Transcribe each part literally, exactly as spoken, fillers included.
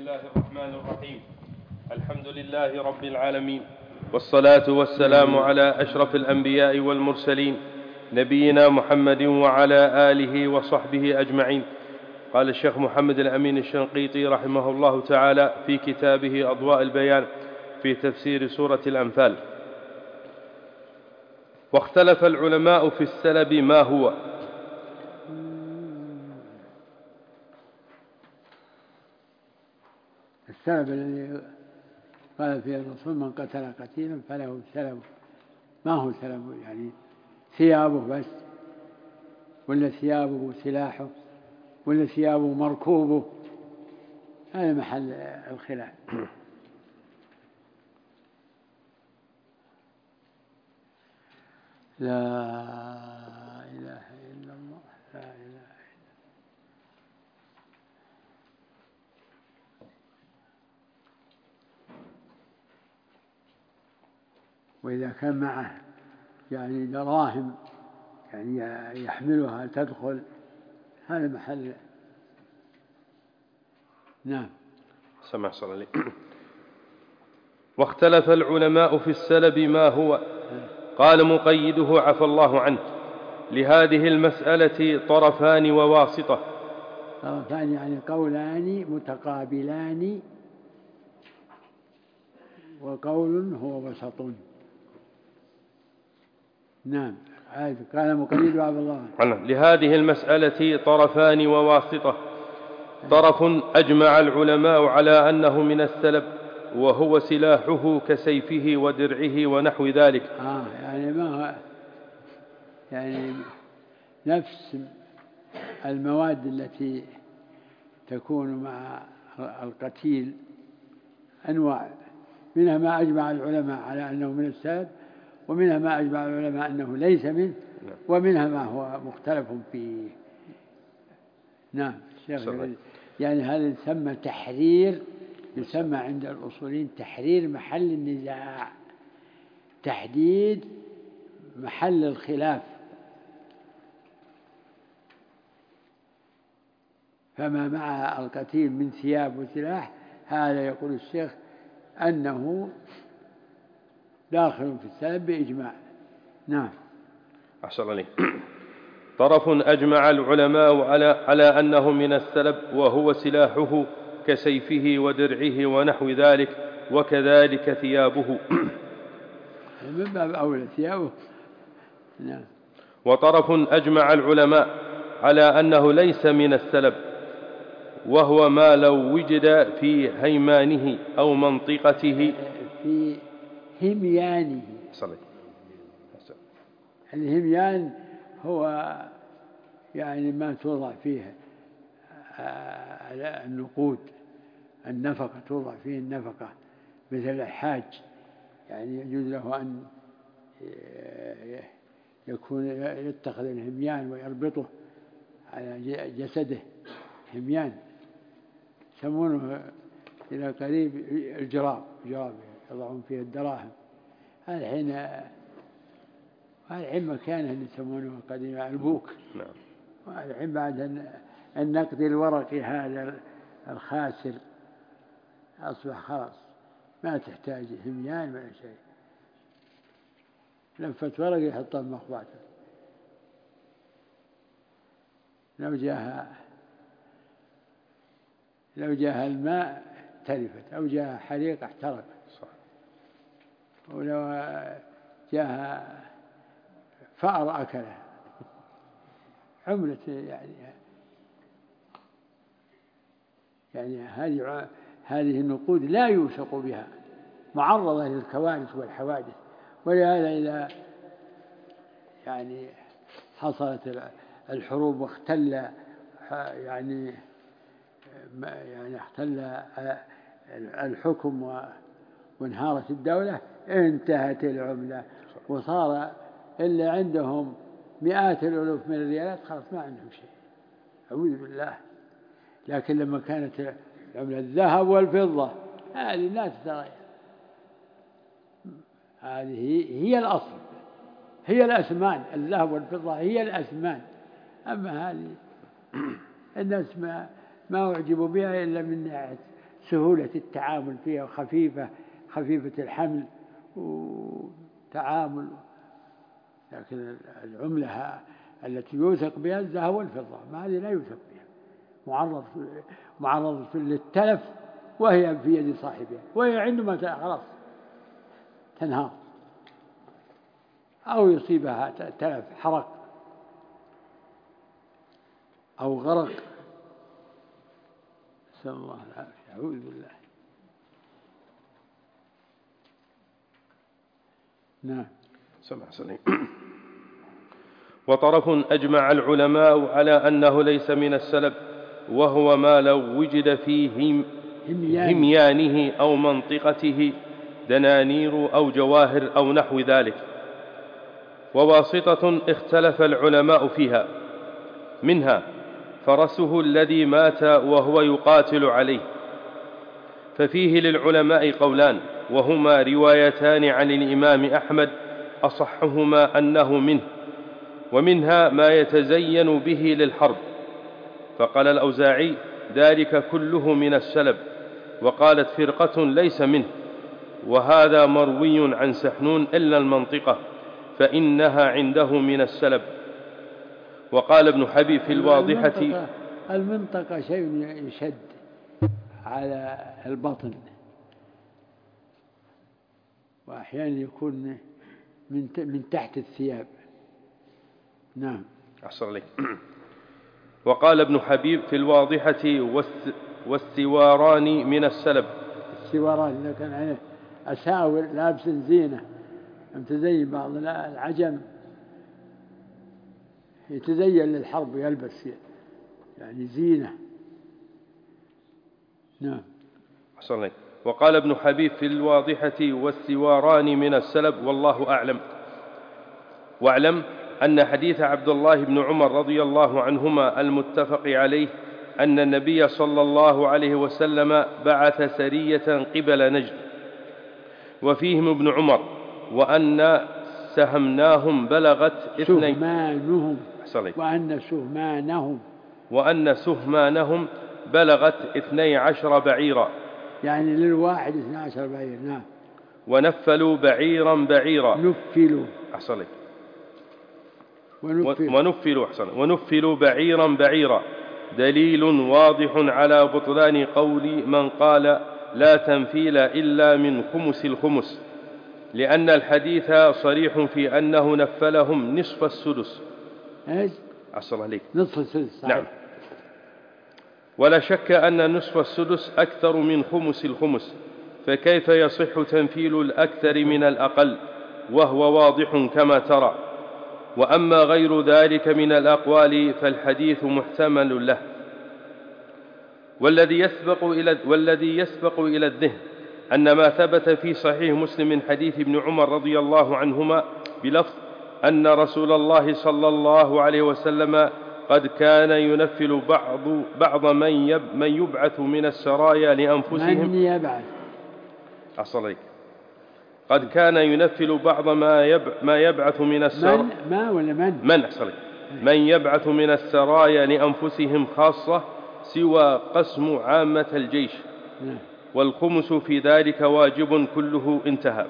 الله الرحمن الرحيم. الحمد لله رب العالمين، والصلاة والسلام على أشرف الأنبياء والمرسلين، نبينا محمد وعلى آله وصحبه أجمعين. قال الشيخ محمد الأمين الشنقيطي رحمه الله تعالى في كتابه أضواء البيان في تفسير سورة الأنفال: واختلف العلماء في السلب ما هو. السلب الذي قال فيه الرسول: من قتل قتيلا فله سلب. ما هو سلب؟ يعني ثيابه بس، ولا ثيابه سلاحه، ولا ثيابه مركوبه؟ هذا محل الخلاف. لا إله إلا الله، لا إله إلا الله. وإذا كان معه يعني دراهم يعني يحملها تدخل، هذا محل. نعم. سمع صلى الله عليه. واختلف العلماء في السلب ما هو. قال مقيده عفى الله عنه: لهذه المسألة طرفان وواسطة. طرفان يعني قولان متقابلان، وقول هو وسط. نعم. قال مقيده عفى الله عنه: لهذه المسألة طرفان وواسطة. طرف أجمع العلماء على أنه من السلب، وهو سلاحه كسيفه ودرعه ونحو ذلك. آه يعني ما هو يعني نفس المواد التي تكون مع القتيل أنواع، منها ما أجمع العلماء على أنه من السلب، ومنها ما أجمع العلماء أنه ليس منه، ومنها ما هو مختلف فيه. نعم. يعني هذا يسمى تحرير، يسمى عند الأصوليين تحرير محل النزاع، تحديد محل الخلاف. فما مع القتيل من ثياب وسلاح، هذا يقول الشيخ أنه داخل في السلب بإجماع. نعم. أحسن عليك. طرف أجمع العلماء على, على أنه من السلب، وهو سلاحه كسيفه ودرعه ونحو ذلك، وكذلك ثيابه. من باب أولى ثيابه. نعم. وطرف أجمع العلماء على أنه ليس من السلب، وهو ما لو وجد في هيمانه أو منطقته، في هميانه. صلي. الهميان هو يعني ما توضع فيه النقود، النفقة، توضع فيه النفقة، مثل الحاج يعني يجوز له أن يكون يتخذ الهميان ويربطه على جسده، هميان يسمونه إلى قريب الجراب، جراب يضعون فيه الدراهم. هذا حين هذا الحين مكانه اللي يسمونه قديما البوك. نعم. وهذا الحين بعد النقد الورقي هذا الخاسر أصبح خلاص ما تحتاج هميان ولا شيء، لفة ورق يحطها بمخباته. لو جاء لو جاء الماء تلفت، أو جاء حريق احترق، ولو جاء فأر أكله. عملة يعني يعني هذه هذه النقود لا يوثق بها، معرضة للكوارث والحوادث. ولهذا إذا يعني حصلت الحروب واختل يعني يعني اختل الحكم وانهارت الدولة، انتهت العملة، وصار اللي عندهم مئات الألوف من الريالات خلاص ما عندهم شيء، أعوذ بالله. لكن لما كانت العملة الذهب والفضة، هذه لا تتغير، هذه هي الأصل، هي الأثمان، الذهب والفضة هي الأثمان. أما هذه الناس ما ما أعجبوا بها إلا من ناحية سهولة التعامل فيها وخفيفة خفيفة الحمل وتعامل. لكن العملة التي يوثق بها الذهب والفضة ما هذه لا يوثق بها، معرض معرضة للتلف وهي في يد صاحبها، وهي عندما خلاص تنهار أو يصيبها تلف حرق أو غرق، نسأل الله العافية، أعوذ بالله. نعم. سمع سليم. وطرف أجمع العلماء على أنه ليس من السلب، وهو ما لو وجد في هميانه أو منطقته دنانير أو جواهر أو نحو ذلك. وواسطة اختلف العلماء فيها، منها فرسه الذي مات وهو يقاتل عليه، ففيه للعلماء قولان، وهما روايتان عن الإمام أحمد أصحهما أنه منه، ومنها ما يتزين به للحرب، فقال الأوزاعي ذلك كله من السلب، وقالت فرقة ليس منه، وهذا مروي عن سحنون إلا المنطقة فإنها عنده من السلب. وقال ابن حبيب في الواضحة المنطقة, المنطقة شيء يشد على البطن، وأحيانا يكون من من تحت الثياب. نعم. أحسن عليك. وقال ابن حبيب في الواضحة والسواران من السلب. السواران إذا كان عليه أساور لابس زينة، يتزين بعض العجم يتزين للحرب يلبس يعني زينة. نعم. أحسن عليك. وقال ابن حبيب في الواضحة والسواران من السلب، والله أعلم. واعلم أن حديث عبد الله بن عمر رضي الله عنهما المتفق عليه أن النبي صلى الله عليه وسلم بعث سرية قبل نجد وفيهم ابن عمر، وأن سهمناهم بلغت اثنين سهمانهم وأن سهمانهم وأن سهمانهم بلغت اثني عشر بعيرا، يعني للواحد اثني عشر بعير. نعم. ونفلوا بعيرا بعيرا نفلوا أحسن لك ونفلوا ونفلوا أحسن ونفلوا بعيرا بعيرا، دليل واضح على بطلان قول من قال لا تنفيل إلا من خمس الخمس، لأن الحديث صريح في أنه نفلهم نصف السدس. ايش؟ أحسن عليك. نصف السدس. نعم. ولا شك أن نصف السدس أكثر من خمس الخمس، فكيف يصح تنفيل الأكثر من الأقل وهو واضح كما ترى؟ وأما غير ذلك من الأقوال فالحديث محتمل له. والذي يسبق إلى والذي يسبق إلى الذهن أن ما ثبت في صحيح مسلم من حديث ابن عمر رضي الله عنهما بلفظ أن رسول الله صلى الله عليه وسلم قد كان ينفل بعض بعض من يب من يبعث من السرايا لأنفسهم. من يبعث؟ أصليك. قد كان ينفل بعض ما يب ما يبعث من السرايا. من ما ولا من؟ من أصليك. من يبعث من السرايا لأنفسهم خاصة سوى قسم عامة الجيش، والخمس في ذلك واجب كله. انتهى.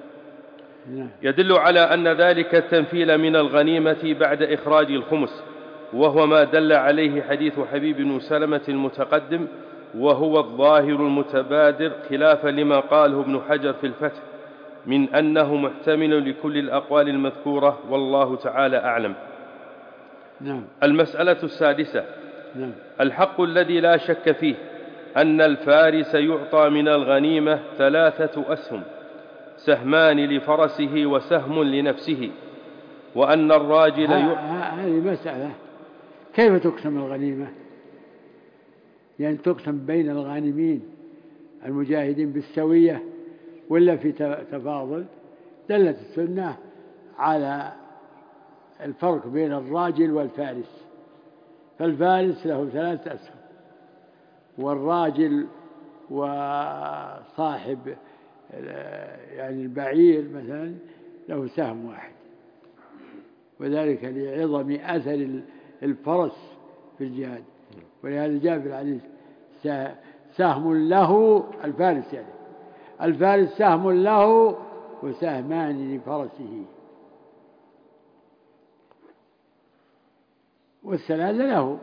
يدل على أن ذلك التنفيل من الغنيمة بعد إخراج الخمس، وهو ما دل عليه حديث حبيب بن سلمة المتقدم، وهو الظاهر المتبادر خلافا لما قاله ابن حجر في الفتح من أنه محتمل لكل الأقوال المذكورة، والله تعالى أعلم. نعم. المسألة السادسة. نعم. الحق الذي لا شك فيه أن الفارس يعطى من الغنيمة ثلاثة أسهم، سهمان لفرسه وسهم لنفسه، وأن الراجل هذه مسألة كيف تقسم الغنيمة؟ يعني تقسم بين الغانمين المجاهدين بالسوية ولا في تفاضل؟ دلت السنة على الفرق بين الراجل والفارس، فالفارس له ثلاثة أسهم، والراجل وصاحب يعني البعير مثلا له سهم واحد، وذلك لعظم أثر الفرس في الجهاد. ولهذا جاء في الحديث سهم له الفارس يعني الفارس سهم له وسهمان لفرسه، والثلاثة له،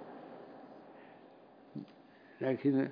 لكن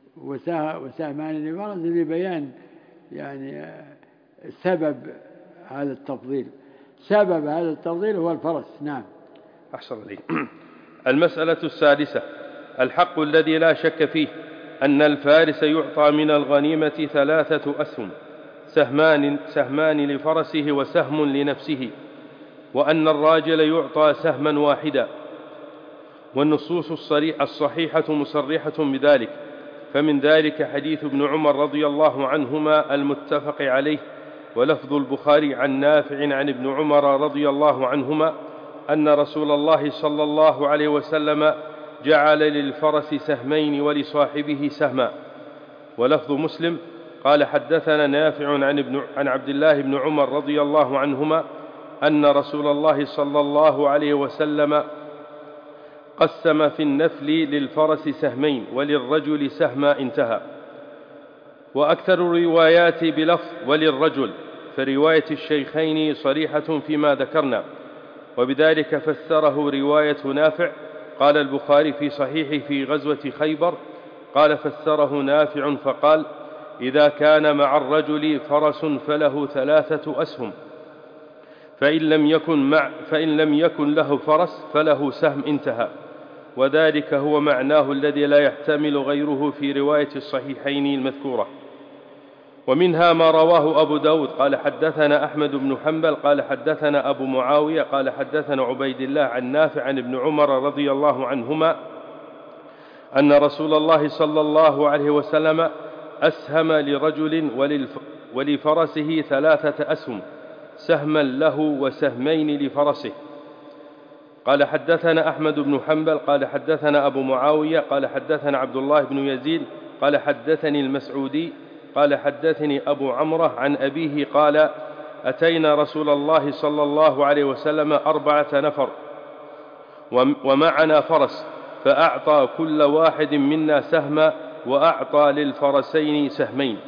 وسهمان لفرسه لبيان يعني سبب هذا التفضيل. سبب هذا التفضيل هو الفرس. نعم. أحسن عليك. المسألة السادسة: الحق الذي لا شك فيه أن الفارس يعطى من الغنيمة ثلاثة أسهم، سهمان, سهمان لفرسه وسهم لنفسه، وأن الراجل يعطى سهما واحدا، والنصوص الصحيحة مصرحة بذلك. فمن ذلك حديث ابن عمر رضي الله عنهما المتفق عليه، ولفظ البخاري عن نافع عن ابن عمر رضي الله عنهما أن رسول الله صلى الله عليه وسلم جعل للفرس سهمين ولصاحبه سهما. ولفظ مسلم قال: حدثنا نافع عن, ابن عن عبد الله بن عمر رضي الله عنهما أن رسول الله صلى الله عليه وسلم قسم في النفل للفرس سهمين وللرجل سهما، انتهى. وأكثر الروايات بلفظ وللرجل، فرواية الشيخين صريحة فيما ذكرنا، وبذلك فسره رواية نافع. قال البخاري في صحيحه في غزوة خيبر قال: فسره نافع فقال: إذا كان مع الرجل فرس فله ثلاثة أسهم، فإن لم يكن, مع فإن لم يكن له فرس فله سهم، انتهى. وذلك هو معناه الذي لا يحتمل غيره في رواية الصحيحين المذكورة. ومنها ما رواه أبو داود قال: حدثنا أحمد بن حنبل قال: حدثنا أبو معاوية قال: حدثنا عبيد الله عن نافع عن ابن عمر رضي الله عنهما أن رسول الله صلى الله عليه وسلم أسهم لرجل ولفرسه ثلاثة أسهم، سهما له وسهمين لفرسه. قال: حدثنا أحمد بن حنبل قال: حدثنا أبو معاوية قال: حدثنا عبد الله بن يزيد قال: حدثني المسعودي قال: حدثني أبو عمرة عن أبيه قال: أتينا رسول الله صلى الله عليه وسلم أربعة نفر ومعنا فرس، فأعطى كل واحد منا سهما، وأعطى للفرسين سهمين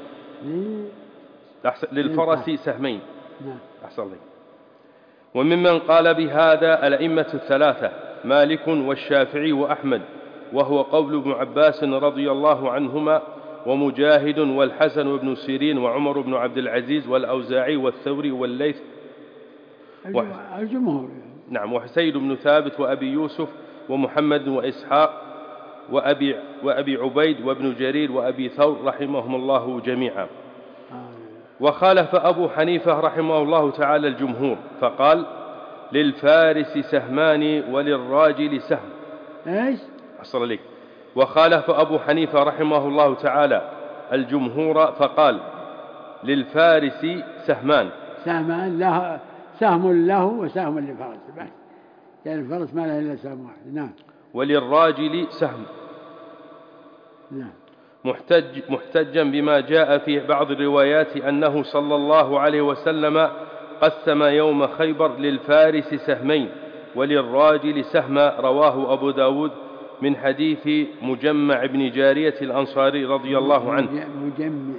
للفرس سهمين. أحسن الله. وممن قال بهذا الأئمة الثلاثة: مالك والشافعي وأحمد، وهو قول ابن عباس رضي الله عنهما، ومجاهد والحسن وابن سيرين وعمر بن عبد العزيز والأوزاعي والثوري والليث الجمهور. نعم. وحسين بن ثابت وأبي يوسف ومحمد وإسحاق وأبي, وأبي عبيد وابن جرير وأبي ثور رحمهم الله جميعا. وخالف أبو حنيفة رحمه الله تعالى الجمهور فقال: للفارس سهمان وللراجل سهم. ايش؟ أحسن عليك. وخالف أبو حنيفة رحمه الله تعالى الجمهور فقال: للفارس سهمان سهمان له، سهم له وسهم لفرسه، يعني الفرس ما له إلا سهم واحد. نعم. وللراجل سهم. نعم. محتج محتجا بما جاء في بعض الروايات أنه صلى الله عليه وسلم قسم يوم خيبر للفارس سهمين وللراجل سهما، رواه أبو داود من حديث مجمع بن جارية الأنصاري رضي الله عنه. مجمع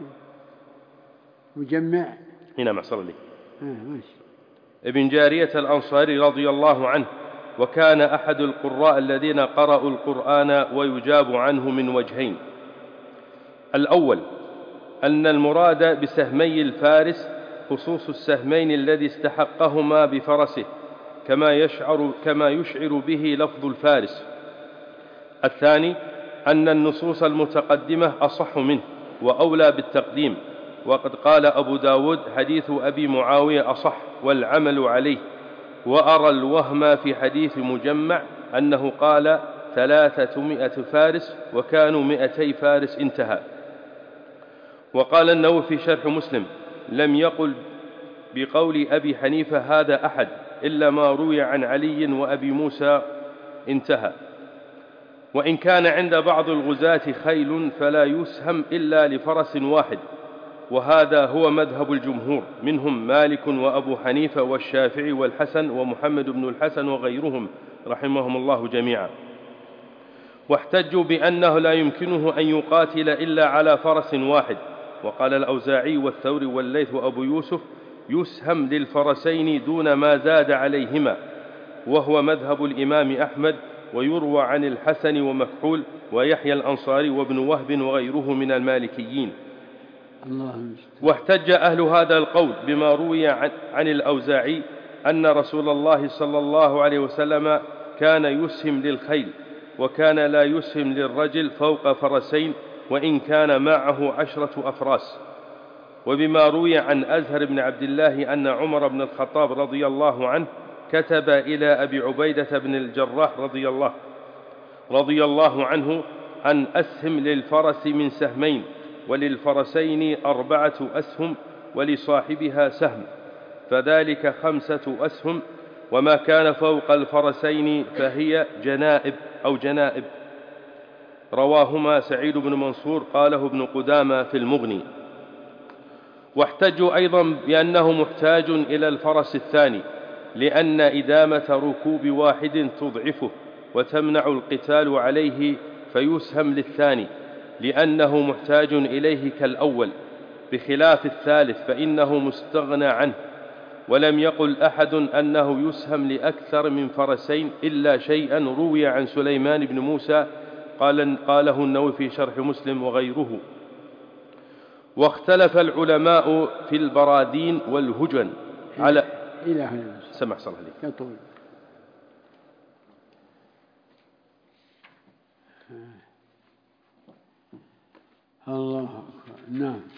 مجمع هنا معصر لي آه ابن جارية الأنصاري رضي الله عنه، وكان أحد القراء الذين قرأوا القرآن، ويجاب عنه من وجهين: الأول أن المراد بسهمي الفارس خصوص السهمين الذي استحقهما بفرسه، كما يشعر, كما يشعر به لفظ الفارس. الثاني أن النصوص المتقدمة أصح منه وأولى بالتقديم، وقد قال أبو داود: حديث أبي معاوية أصح والعمل عليه. وأرى الوهم في حديث مجمع أنه قال ثلاثمائة فارس وكانوا مئتي فارس، انتهى. وقال النووي في شرح مسلم: لم يقل بقول أبي حنيفة هذا أحد إلا ما روي عن علي وأبي موسى، انتهى. وإن كان عند بعض الغزاة خيل فلا يسهم إلا لفرس واحد، وهذا هو مذهب الجمهور، منهم مالك وأبو حنيفة والشافعي والحسن ومحمد بن الحسن وغيرهم رحمهم الله جميعا. واحتجوا بأنه لا يمكنه أن يقاتل إلا على فرس واحد. وقال الأوزاعي والثوري والليث وأبو يوسف: يسهم للفرسين دون ما زاد عليهما، وهو مذهب الإمام أحمد، ويروى عن الحسن ومكحول ويحيى الأنصاري وابن وهب وغيره من المالكيين. واحتج أهل هذا القول بما روي عن الأوزاعي أن رسول الله صلى الله عليه وسلم كان يسهم للخيل، وكان لا يسهم للرجل فوق فرسين وإن كان معه عشرة أفراس. وبما روي عن أزهر بن عبد الله أن عمر بن الخطاب رضي الله عنه كتب إلى أبي عبيدة بن الجراح رضي الله, رضي الله عنه أن أسهم للفرس من سهمين، وللفرسين أربعة أسهم، ولصاحبها سهم، فذلك خمسة أسهم، وما كان فوق الفرسين فهي جنائب أو جنائب. رواهما سعيد بن منصور، قاله ابن قدامة في المغني. واحتجوا أيضا بأنه محتاج إلى الفرس الثاني، لأن إدامة ركوب واحد تضعفه وتمنع القتال عليه، فيسهم للثاني لأنه محتاج إليه كالأول، بخلاف الثالث فإنه مستغنى عنه. ولم يقل أحد أنه يسهم لأكثر من فرسين إلا شيئا روي عن سليمان بن موسى، قال قاله النووي في شرح مسلم وغيره. واختلف العلماء في البرادين والهجن على إلى هنا سمح صلى الله عليه يطول. الله أكبر. نعم.